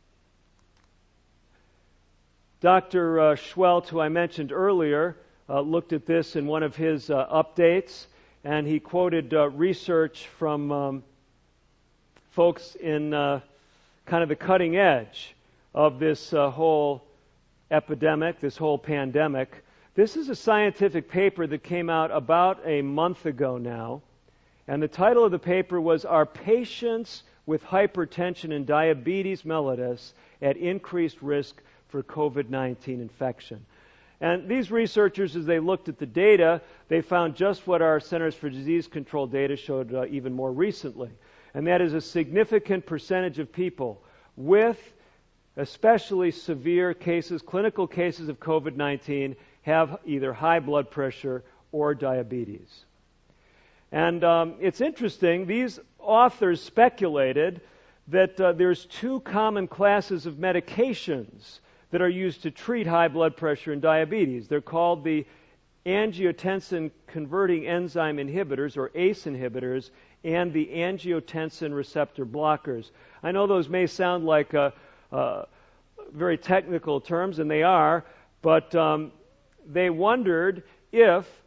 Doctor Uh, Schwelt, who I mentioned earlier, uh, looked at this in one of his uh, updates, and he quoted uh, research from um, folks in uh, kind of the cutting edge of this uh, whole epidemic, this whole pandemic. This is a scientific paper that came out about a month ago now, and the title of the paper was "Are Patients with Hypertension and Diabetes Mellitus at Increased Risk for covid nineteen Infection?" And these researchers, as they looked at the data, they found just what our Centers for Disease Control data showed uh, even more recently, and that is a significant percentage of people with especially severe cases, clinical cases of covid nineteen, have either high blood pressure or diabetes. And um, it's interesting, these authors speculated that uh, there's two common classes of medications that are used to treat high blood pressure and diabetes. They're called the angiotensin-converting enzyme inhibitors, or A C E inhibitors, and the angiotensin receptor blockers. I know those may sound like uh, uh, very technical terms, and they are, but um, they wondered if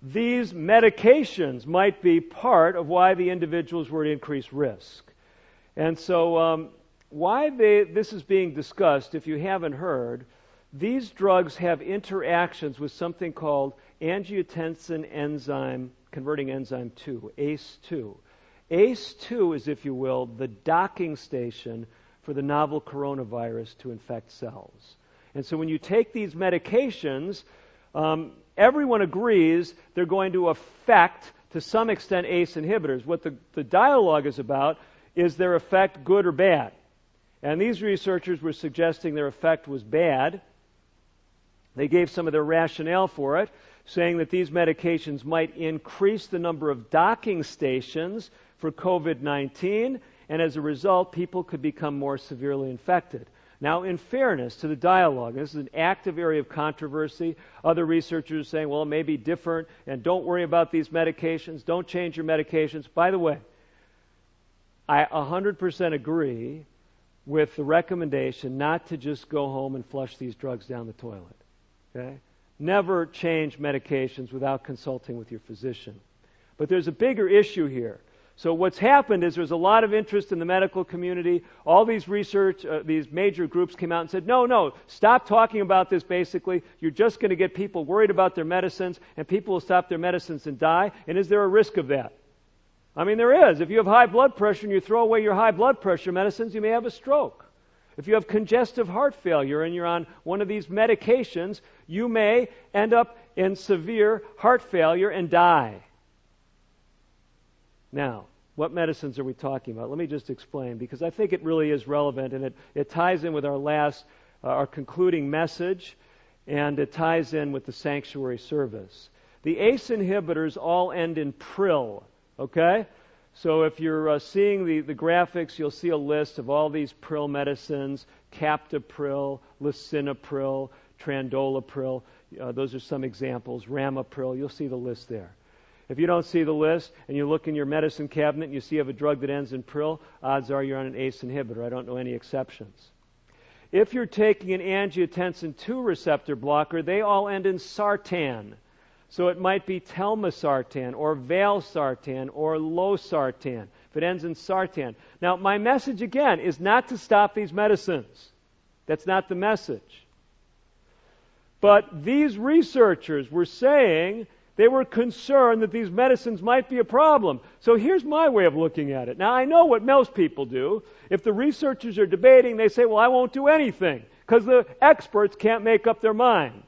these medications might be part of why the individuals were at increased risk. And so um, why they, this is being discussed, if you haven't heard, these drugs have interactions with something called angiotensin enzyme, converting enzyme two, A C E two. A C E two is, if you will, the docking station for the novel coronavirus to infect cells. And so when you take these medications, um, everyone agrees they're going to affect, to some extent, A C E inhibitors. What the, the dialogue is about is their effect good or bad. And these researchers were suggesting their effect was bad. They gave some of their rationale for it, saying that these medications might increase the number of docking stations for COVID nineteen, and as a result, people could become more severely infected. Now, in fairness to the dialogue, this is an active area of controversy. Other researchers are saying, well, it may be different, and don't worry about these medications. Don't change your medications. By the way, I one hundred percent agree with the recommendation not to just go home and flush these drugs down the toilet. Okay? Never change medications without consulting with your physician. But there's a bigger issue here. So what's happened is there's a lot of interest in the medical community. All these research, uh, these major groups came out and said, no, no, stop talking about this basically. You're just going to get people worried about their medicines, and people will stop their medicines and die. And is there a risk of that? I mean, there is. If you have high blood pressure and you throw away your high blood pressure medicines, you may have a stroke. If you have congestive heart failure and you're on one of these medications, you may end up in severe heart failure and die. Now, what medicines are we talking about? Let me just explain, because I think it really is relevant, and it, it ties in with our last, uh, our concluding message, and it ties in with the sanctuary service. The A C E inhibitors all end in pril, okay? So if you're uh, seeing the, the graphics, you'll see a list of all these pril medicines: captopril, lisinopril, transdolapril. Uh, those are some examples. Ramipril. You'll see the list there. If you don't see the list and you look in your medicine cabinet and you see you have a drug that ends in pril, odds are you're on an A C E inhibitor. I don't know any exceptions. If you're taking an angiotensin two receptor blocker, they all end in sartan. So it might be telmisartan or valsartan or losartan if it ends in sartan. Now, my message again is not to stop these medicines. That's not the message. But these researchers were saying they were concerned that these medicines might be a problem. So here's my way of looking at it. Now, I know what most people do. If the researchers are debating, they say, well, I won't do anything because the experts can't make up their mind.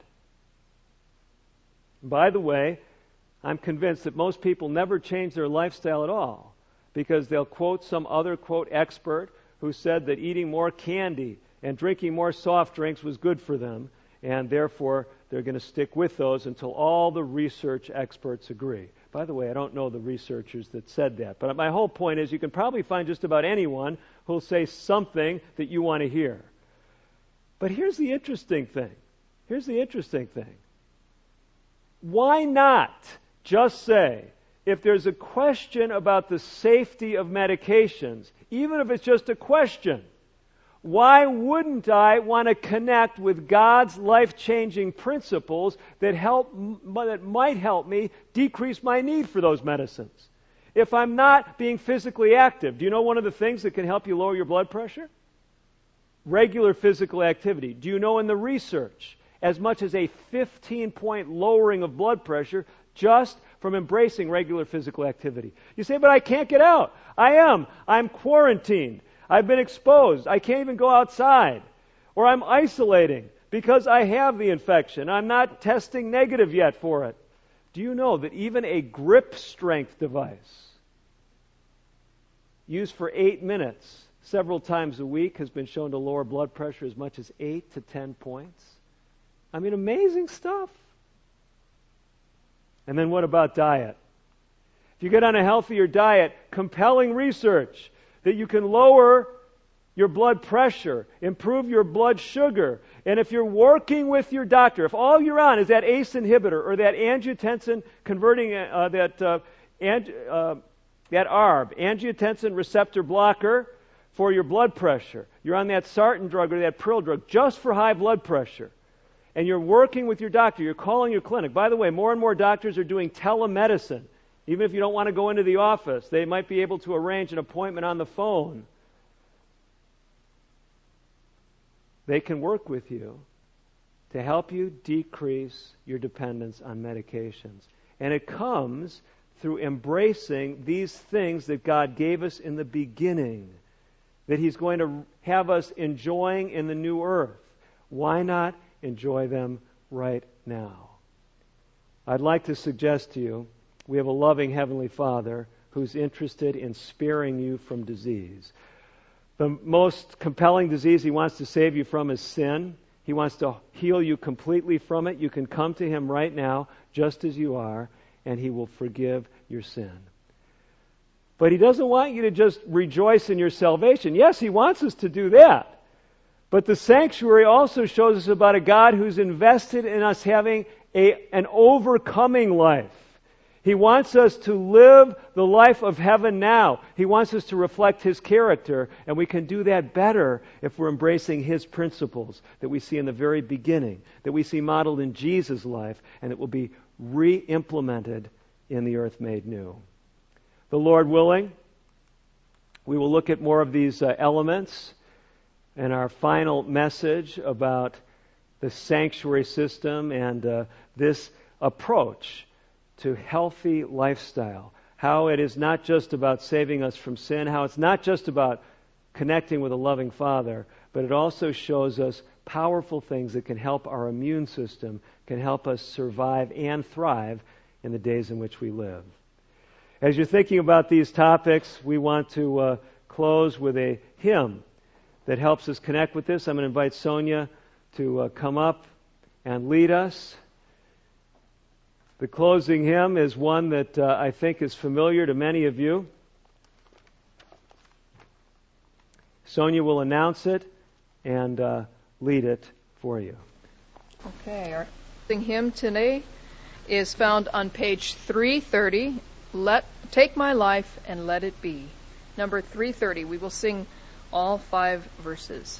By the way, I'm convinced that most people never change their lifestyle at all because they'll quote some other, quote, expert who said that eating more candy and drinking more soft drinks was good for them, and therefore they're going to stick with those until all the research experts agree. By the way, I don't know the researchers that said that, but my whole point is you can probably find just about anyone who'll say something that you want to hear. But here's the interesting thing. Here's the interesting thing. Why not just say, if there's a question about the safety of medications, even if it's just a question, why wouldn't I want to connect with God's life-changing principles that help, that might help me decrease my need for those medicines? If I'm not being physically active, do you know one of the things that can help you lower your blood pressure? Regular physical activity. Do you know in the research, as much as a fifteen-point lowering of blood pressure just from embracing regular physical activity? You say, but I can't get out. I am. I'm quarantined. I've been exposed. I can't even go outside. Or I'm isolating because I have the infection. I'm not testing negative yet for it. Do you know that even a grip strength device used for eight minutes several times a week has been shown to lower blood pressure as much as eight to ten points? I mean, amazing stuff. And then what about diet? If you get on a healthier diet, compelling research that you can lower your blood pressure, improve your blood sugar, and if you're working with your doctor, if all you're on is that A C E inhibitor or that angiotensin converting, uh, that uh, ang- uh, that A R B, angiotensin receptor blocker for your blood pressure, you're on that sartan drug or that pril drug just for high blood pressure, and you're working with your doctor, you're calling your clinic. By the way, more and more doctors are doing telemedicine. Even if you don't want to go into the office, they might be able to arrange an appointment on the phone. They can work with you to help you decrease your dependence on medications. And it comes through embracing these things that God gave us in the beginning, that He's going to have us enjoying in the new earth. Why not enjoy them right now? I'd like to suggest to you, we have a loving Heavenly Father who's interested in sparing you from disease. The most compelling disease He wants to save you from is sin. He wants to heal you completely from it. You can come to Him right now, just as you are, and He will forgive your sin. But He doesn't want you to just rejoice in your salvation. Yes, He wants us to do that. But the sanctuary also shows us about a God who's invested in us having a, an overcoming life. He wants us to live the life of heaven now. He wants us to reflect His character, and we can do that better if we're embracing His principles that we see in the very beginning, that we see modeled in Jesus' life, and that will be re-implemented in the earth made new. The Lord willing, we will look at more of these uh, elements in our final message about the sanctuary system and uh, this approach to healthy lifestyle. How it is not just about saving us from sin, how it's not just about connecting with a loving Father, but it also shows us powerful things that can help our immune system, can help us survive and thrive in the days in which we live. As you're thinking about these topics, we want to uh, close with a hymn that helps us connect with this. I'm going to invite Sonia to uh, come up and lead us. The closing hymn is one that uh, I think is familiar to many of you. Sonia will announce it and uh, lead it for you. Okay, our closing hymn today is found on page three thirty. Let Take My Life and Let It Be. Number three thirty. We will sing all five verses.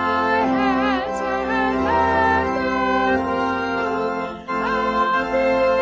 Be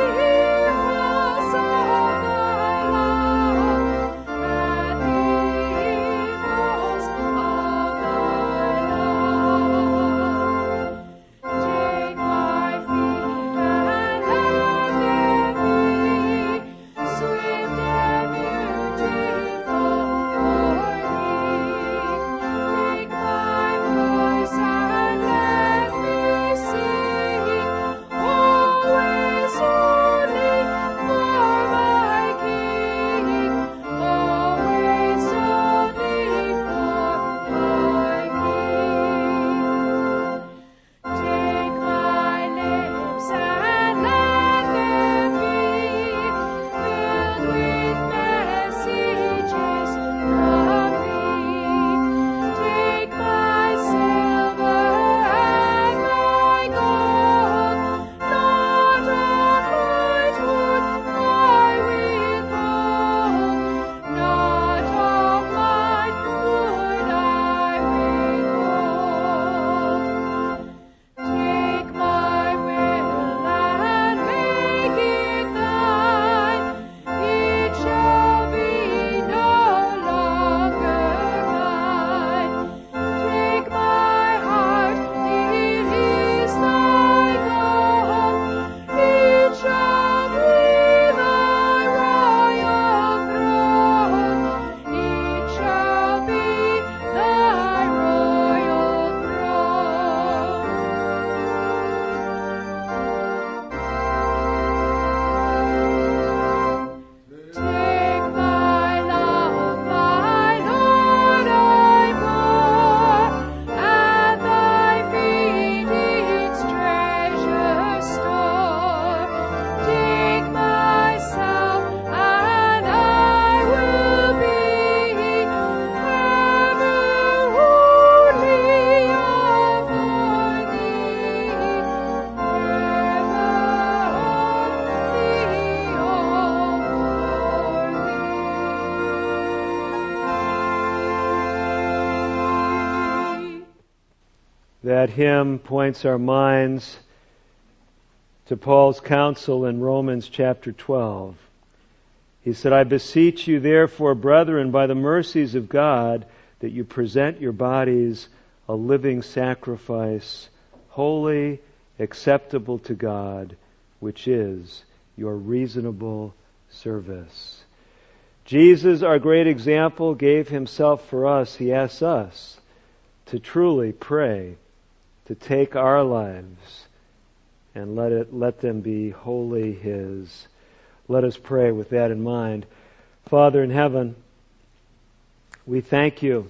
That hymn points our minds to Paul's counsel in Romans chapter twelve. He said, I beseech you therefore, brethren, by the mercies of God, that you present your bodies a living sacrifice, holy, acceptable to God, which is your reasonable service. Jesus, our great example, gave himself for us. He asks us to truly pray, to take our lives and let it let them be wholly his. Let us pray with that in mind. Father in heaven, we thank you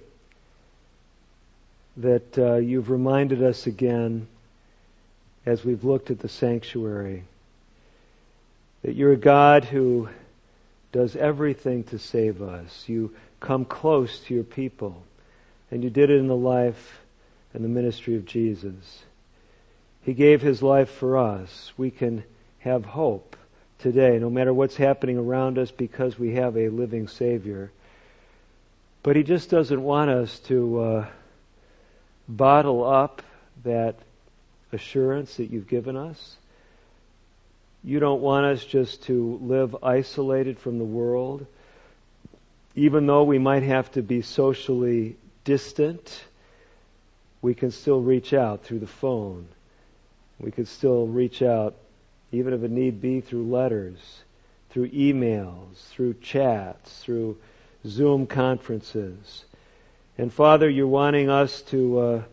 that uh, you've reminded us again, as we've looked at the sanctuary, that you're a God who does everything to save us. You come close to your people, and you did it in the life and the ministry of Jesus. He gave his life for us. We can have hope today, no matter what's happening around us, because we have a living Savior. But he just doesn't want us to uh, bottle up that assurance that you've given us. You don't want us just to live isolated from the world, even though we might have to be socially distant. We can still reach out through the phone. We can still reach out, even if it need be, through letters, through emails, through chats, through Zoom conferences. And Father, you're wanting us to, uh,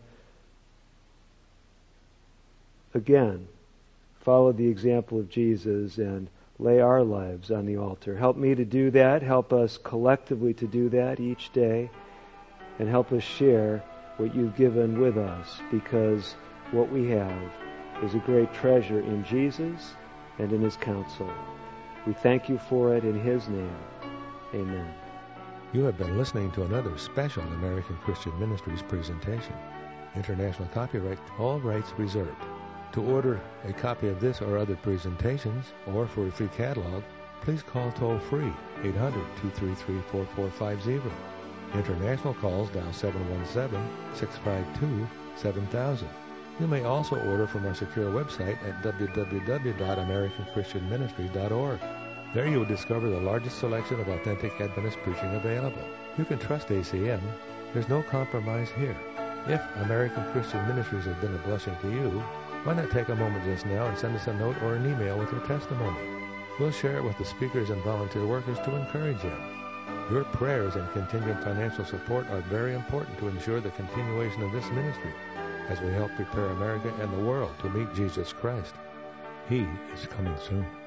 again, follow the example of Jesus and lay our lives on the altar. Help me to do that. Help us collectively to do that each day. And help us share what you've given with us, because what we have is a great treasure in Jesus and in his counsel. We thank you for it in his name. Amen. You have been listening to another special American Christian Ministries presentation. International copyright, all rights reserved. To order a copy of this or other presentations, or for a free catalog, please call toll-free eight hundred, two three three, four four five zero. International calls dial seven one seven, six five two, seven thousand. You may also order from our secure website at w w w dot american christian ministry dot org. There you will discover the largest selection of authentic Adventist preaching available. You can trust A C M. There's no compromise here. If American Christian Ministries has been a blessing to you, why not take a moment just now and send us a note or an email with your testimony? We'll share it with the speakers and volunteer workers to encourage them. Your prayers and contingent financial support are very important to ensure the continuation of this ministry as we help prepare America and the world to meet Jesus Christ. He is coming soon.